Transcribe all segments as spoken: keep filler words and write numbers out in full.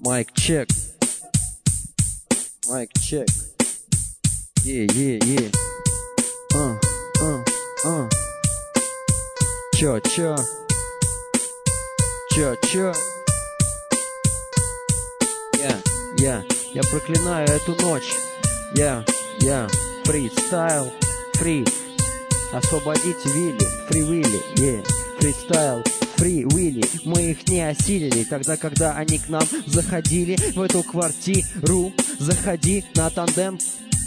Майк чек. Майк чек. Е, е, е. А, а, а. Чё, чё? Чё, чё? Я, я, я проклинаю эту ночь. Я, я, фристайл, фри. Освободите Вилли, фри Вилли, е, фристайл, фри Вилли. Мы их не осилили тогда, когда они к нам заходили в эту квартиру. Заходи на тандем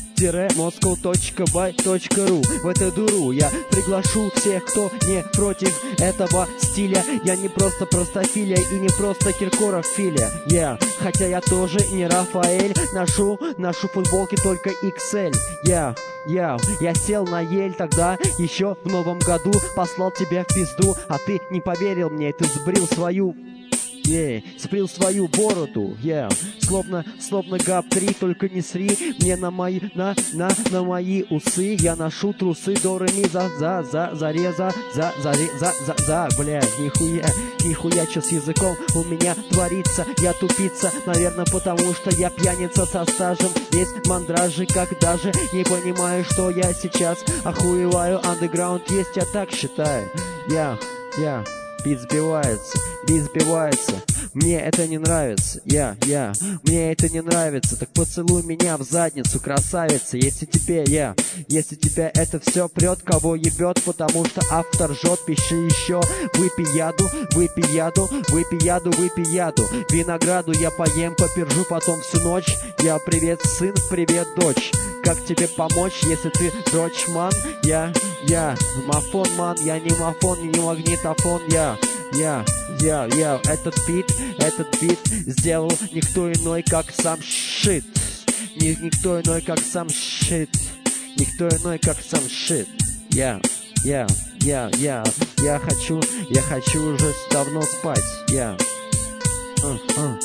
москоу точка бай точка ру. В эту дуру я приглашу всех, кто не против этого стиля. Я не просто простофиля и не просто Киркоров филя. Я, yeah. Хотя я тоже не Рафаэль. Ношу, ношу футболки только икс эль. Я, yeah. Я, я сел на ель тогда, еще в новом году. Послал тебя в пизду, а ты не поверил мне. Ты сбрил свою... Yeah. Сприл свою бороду, yeah. Словно, словно гап три, только не сри мне на мои, на, на, на мои усы. Я ношу трусы до ре ми за, за, за, зареза, за, за, за, за, за, бля, нихуя, нихуя, что с языком у меня творится. Я тупица, наверное, потому что я пьяница со стажем. Весь мандражи, когда же не понимаю, что я сейчас охуеваю. Андеграунд есть, я так считаю. Я, я. Бит сбивается, бит сбивается. Мне это не нравится, я, я. Мне это не нравится. Так поцелуй меня в задницу, красавица. Если тебе, я, если тебя это все прет, кого ебет, потому что автор жжет, пиши еще. Выпей яду, выпей яду, выпей яду, выпей яду. Винограду я поем, попержу потом всю ночь. Я привет, сын, привет, дочь. Как тебе помочь, если ты дрочман? Я, я, мафон, ман, я не мафон, не магнитофон, я, я, я, я. Этот бит, этот бит сделал никто иной, как сам шит. Никто иной, как сам шит. Никто иной, как сам шит. Я, я, я, я, я хочу, я хочу уже давно спать. Я, uh, uh.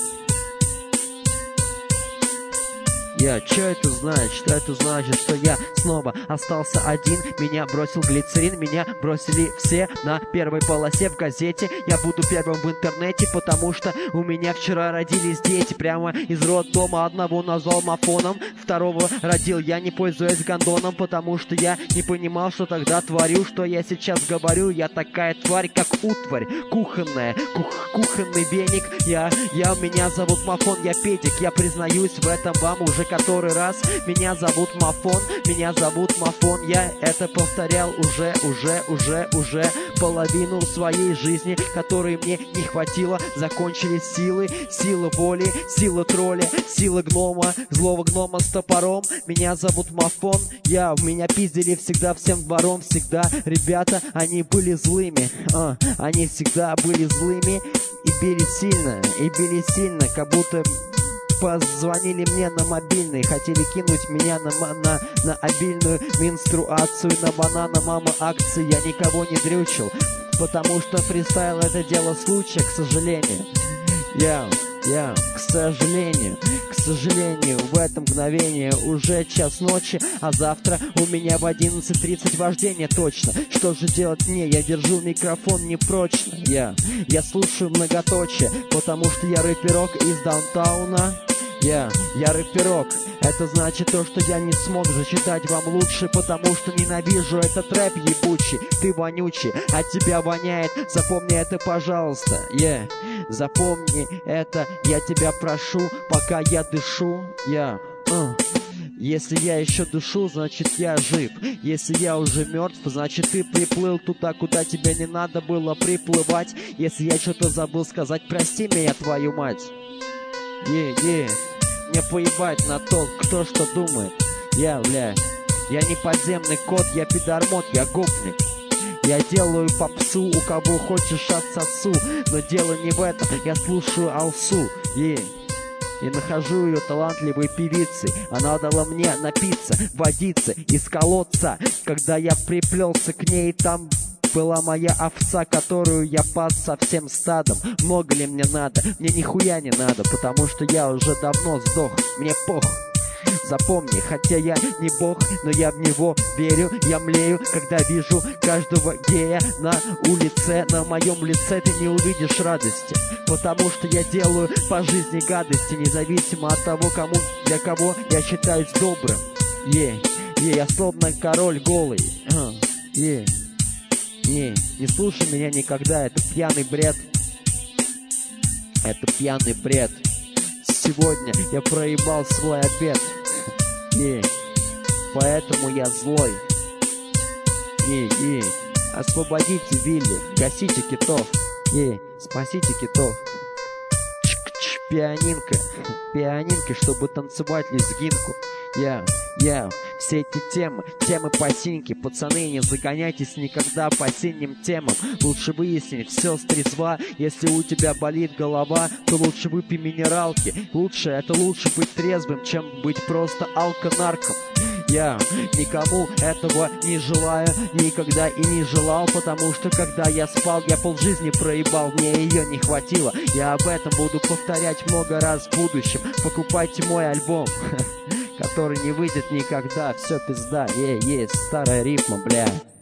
Я, что это значит? Что это значит? Что я снова остался один. Меня бросил глицерин, меня бросили все на первой полосе в газете. Я буду первым в интернете, потому что у меня вчера родились дети. Прямо из роддома. Одного назвал мафоном, второго родил я, не пользуясь гондоном, потому что я не понимал, что тогда творю. Что я сейчас говорю? Я такая тварь, как утварь кухонная, кух, кухонный веник. Я, я, меня зовут Мафон, я педик. Я признаюсь в этом вам уже который раз. Меня зовут Мафон, меня зовут Мафон. Я это повторял уже, уже, уже, уже половину своей жизни, которой мне не хватило. Закончились силы, сила воли, сила тролля, сила гнома, злого гнома с топором. Меня зовут Мафон, я, меня пиздили всегда всем двором, всегда. Ребята, они были злыми, а, они всегда были злыми и били сильно, и били сильно, как будто... Позвонили мне на мобильный, хотели кинуть меня на, на, на обильную менструацию, на банана мама акции. Я никого не дрючил, потому что фристайл это дело случая, к сожалению. Я, я, к сожалению, к сожалению, в это мгновение уже час ночи, а завтра у меня в одиннадцать тридцать вождение точно. Что же делать мне? Я держу микрофон непрочно. Я, я слушаю многоточие, потому что я рэперок из даунтауна. Я, я рэперок, это значит то, что я не смог зачитать вам лучше, потому что ненавижу этот рэп ебучий. Ты вонючий, от тебя воняет, запомни это, пожалуйста. Yeah. Запомни это, я тебя прошу, пока я дышу. Я, uh. Если я еще дышу, значит я жив. Если я уже мертв, значит ты приплыл туда, куда тебе не надо было приплывать. Если я что-то забыл сказать, прости меня, твою мать. Е, е, мне поебать на то, кто что думает. Я, бля, я не подземный кот, я пидормот, я гопник. Я делаю попсу, у кого хочешь отсосу. Но дело не в этом, я слушаю Алсу. Е, и нахожу ее талантливой певицей. Она дала мне напиться, водиться из колодца. Когда я приплелся к ней, там... была моя овца, которую я пас со всем стадом. Много ли мне надо? Мне нихуя не надо, потому что я уже давно сдох. Мне пох. запомни, хотя я не бог, но я в него верю. Я млею, когда вижу каждого гея на улице. На моем лице ты не увидишь радости, потому что я делаю по жизни гадости, независимо от того, кому, для кого я считаюсь добрым. Е, е, я словно король голый. Е, не, не слушай меня никогда, это пьяный бред. Это пьяный бред. Сегодня я проебал свой обед. Е, поэтому я злой. Е, е, освободите Вилли, гасите китов. Е, спасите китов. Чик-чик, пианинка, пианинка, чтобы танцевать лезгинку. Я, я, все эти темы, темы по синьке. Пацаны, не загоняйтесь никогда по синим темам. Лучше выяснить все с трезва. Если у тебя болит голова, то лучше выпей минералки. Лучше, это лучше быть трезвым, чем быть просто алконарком. Я никому этого не желаю, никогда и не желал, потому что когда я спал, я полжизни проебал, мне ее не хватило. Я об этом буду повторять много раз в будущем. Покупайте мой альбом, который не выйдет никогда. Все пизда, е, есть старая рифма, бля.